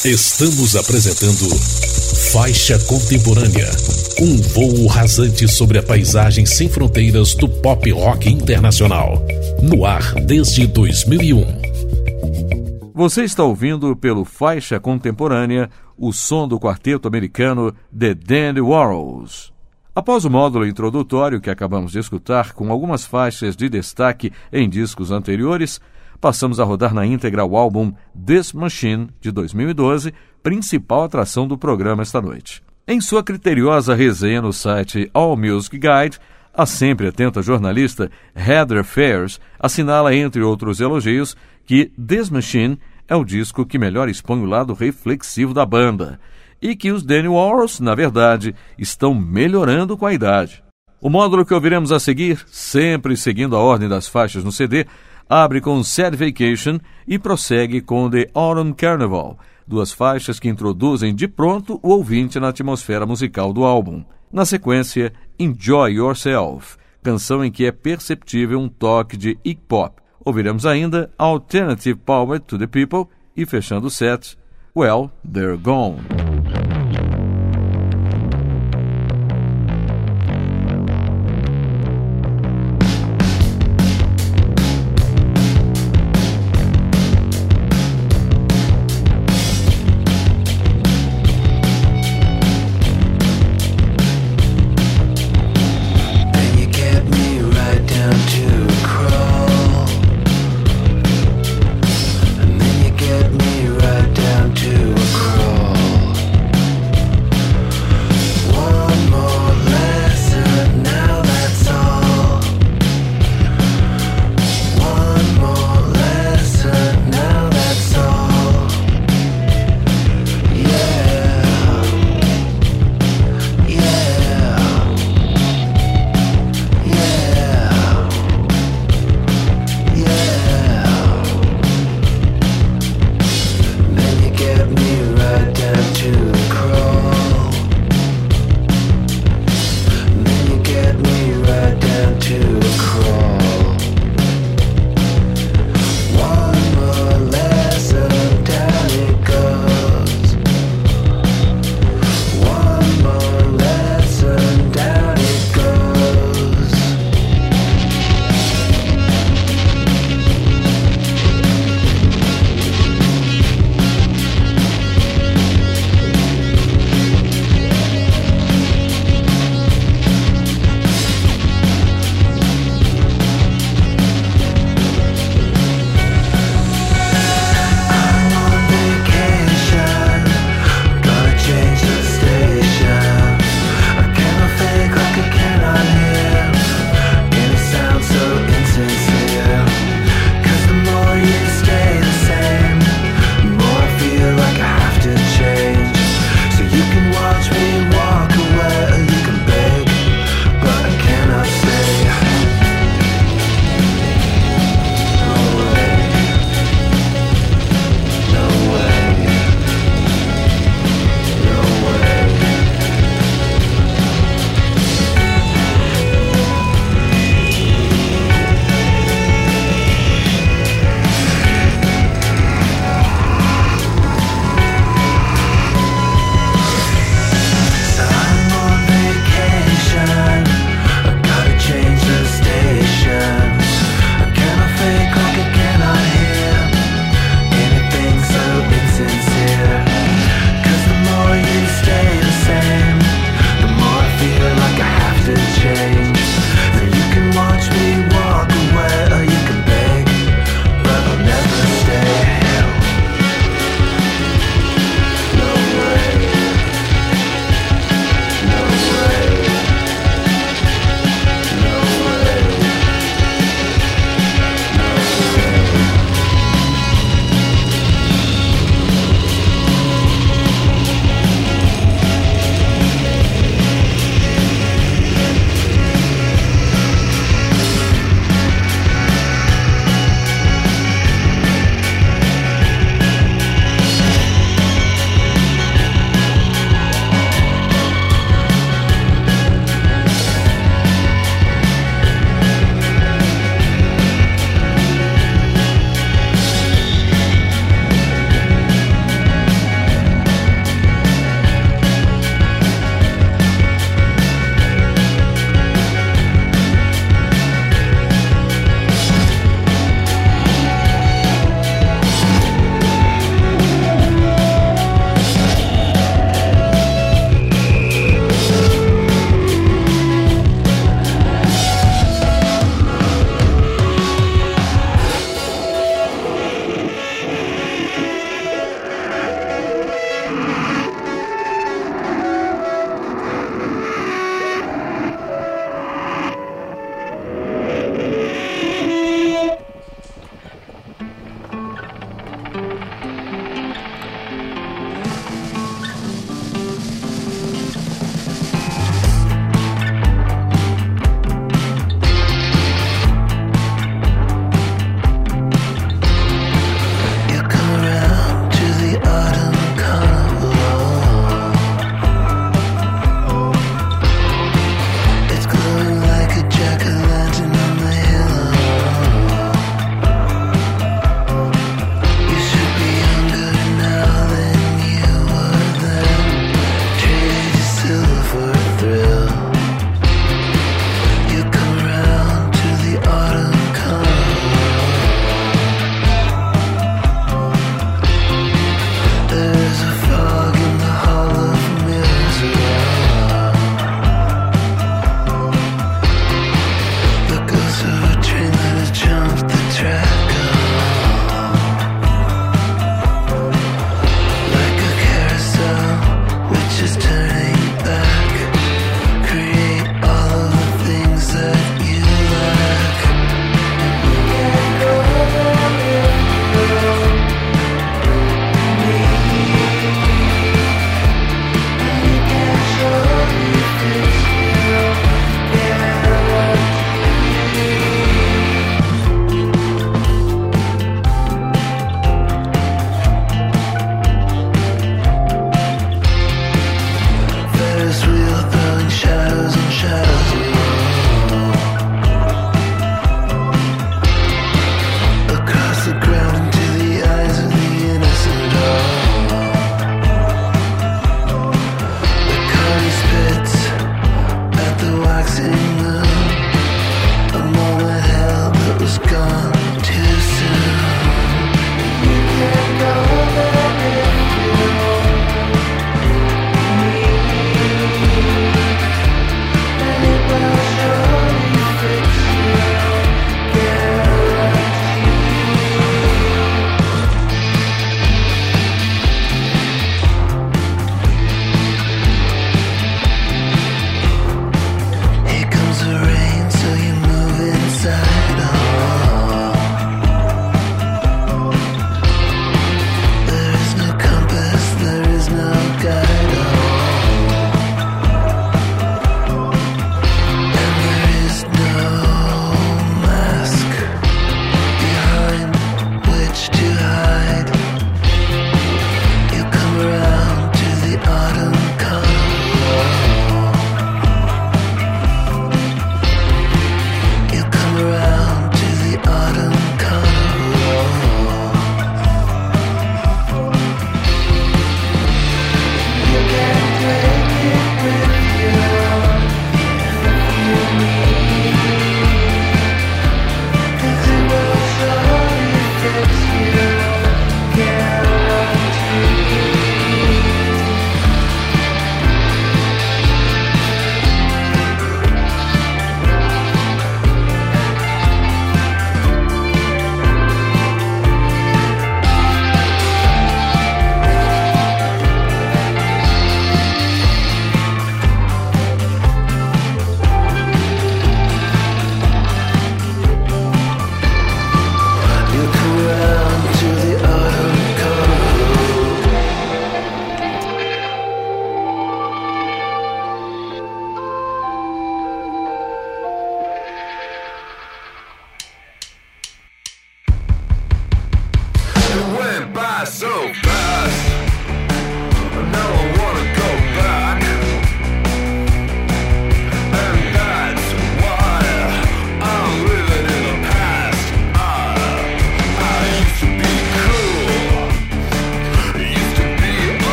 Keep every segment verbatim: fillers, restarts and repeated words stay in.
Estamos apresentando Faixa Contemporânea, um voo rasante sobre a paisagem sem fronteiras do pop rock internacional. No ar desde dois mil e um. Você está ouvindo pelo Faixa Contemporânea o som do quarteto americano The Dandy Warhols. Após o módulo introdutório que acabamos de escutar, com algumas faixas de destaque em discos anteriores, passamos a rodar na íntegra o álbum This Machine, de dois mil e doze, principal atração do programa esta noite. Em sua criteriosa resenha no site All Music Guide, a sempre atenta jornalista Heather Phares assinala, entre outros elogios, que This Machine é o disco que melhor expõe o lado reflexivo da banda e que os Dandy Warhols, na verdade, estão melhorando com a idade. O módulo que ouviremos a seguir, sempre seguindo a ordem das faixas no C D, abre com Sad Vacation e prossegue com The Autumn Carnival, duas faixas que introduzem de pronto o ouvinte na atmosfera musical do álbum. Na sequência, Enjoy Yourself, canção em que é perceptível um toque de Iggy Pop. Ouviremos ainda Alternative Power to the People e, fechando o set, Well, They're Gone. Right down to a crawl.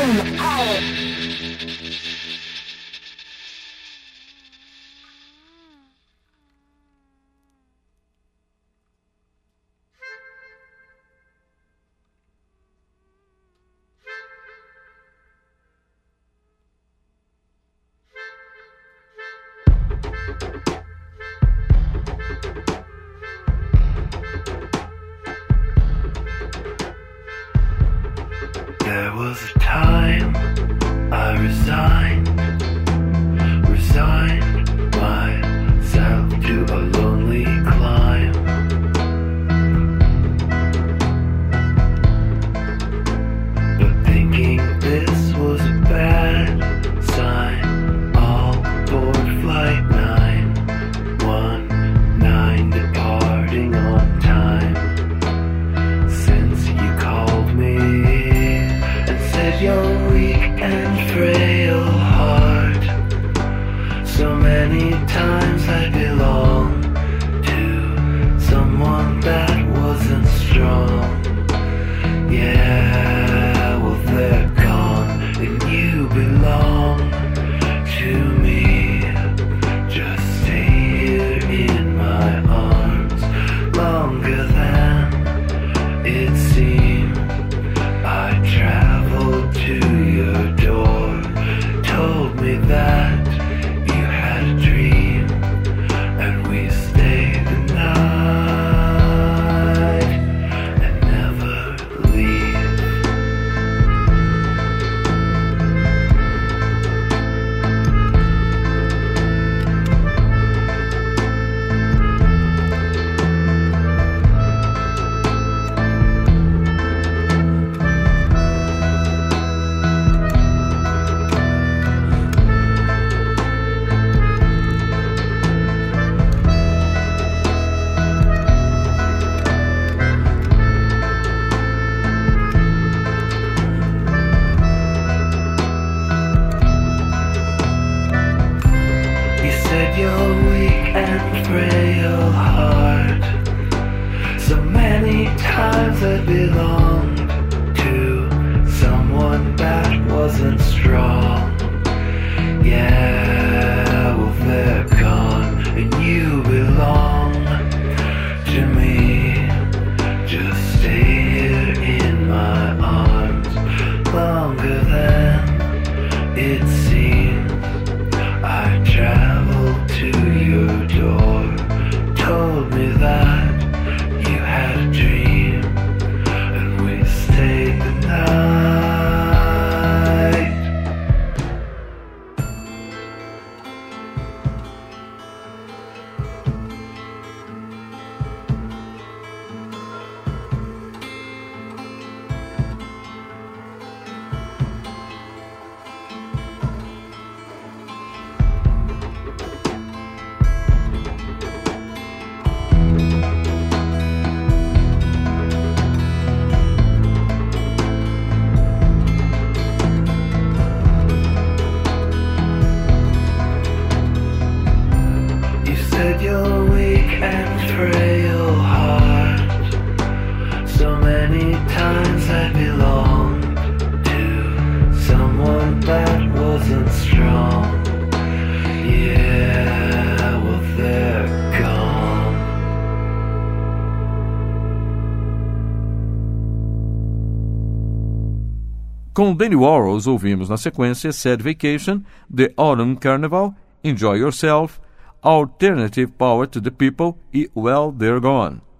There was a time I resigned, resigned myself to a lonely climb. But thinking this was a bad sign, all aboard flight nine one nine, departing on time. Since you called me and said you're weak and frail heart, so many times I belonged to someone that wasn't strong. Yeah, well they're gone and you belong to me. Just stay here in my arms longer than it seemed. I traveled to your door, told me that you had a dream, and we stayed the night and never leave. You said you're weak and frail heart, so many times I belonged to someone that wasn't strong. Yeah, well they're gone and you belong to me. Just stay here in my arms longer than it seems. I traveled to your door, told me that you had a dream, and we stayed the night. You said you're weak and frail heart, so many times I belonged to someone that wasn't strong. Yeah, well they're gone. Com Danny Warhols ouvimos na sequência Sad Vacation, The Autumn Carnival, Enjoy Yourself, Alternative Power to the People e Well They're Gone.